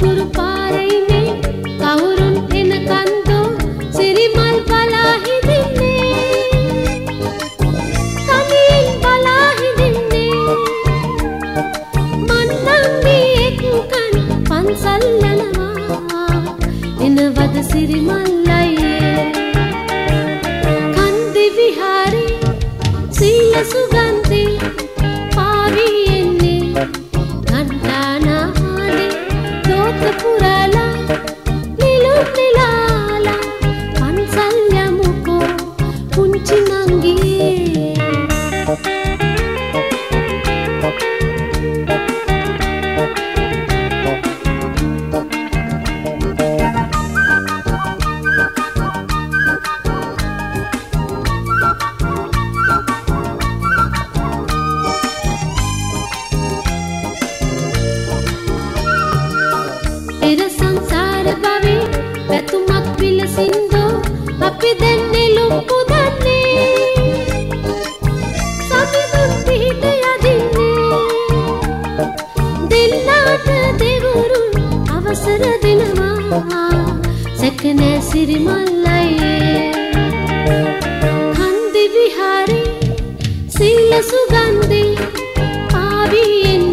අතුරු පාරයිනේ කවුරුන් එන කන්දෝ සිරිමල් බලා හිඳින්නේ තනියෙන් බලා හිඳින්නේ මන්නම්ගේ එක්කන් පන්සල් යනවා එනවද සිරිමල් අයියේ කන්දේ විහාරේ සීල සුගන්ධේ පාවී එන්නේ ගන්ධානාදේ දෝත පුරලා නිලුම් නිලාලා පන්සල් යමුකෝ පුංචි නංගියේ පෙර සංසාර භවේ පැතුමක් විලසින්දෝ අපි දැන් නෙළුම් පුදන්නේ සමිඳුන් පිහිට යදින්නේ දෙන්නාට දෙවුරුන් අවසර දෙනවා සැකනෑ සිරිමල් අයියේ කන්දේ විහාරේ සීල සුගන්ධේ පාවී